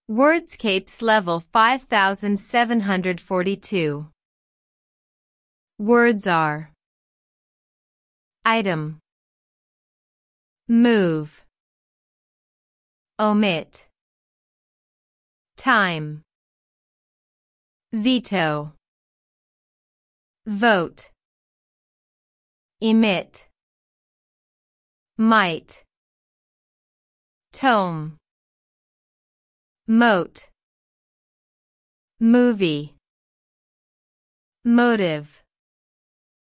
Wordscapes level 5742. Words are item, move, omit, time, veto, vote, emit, might, tome, mote, movie, motive.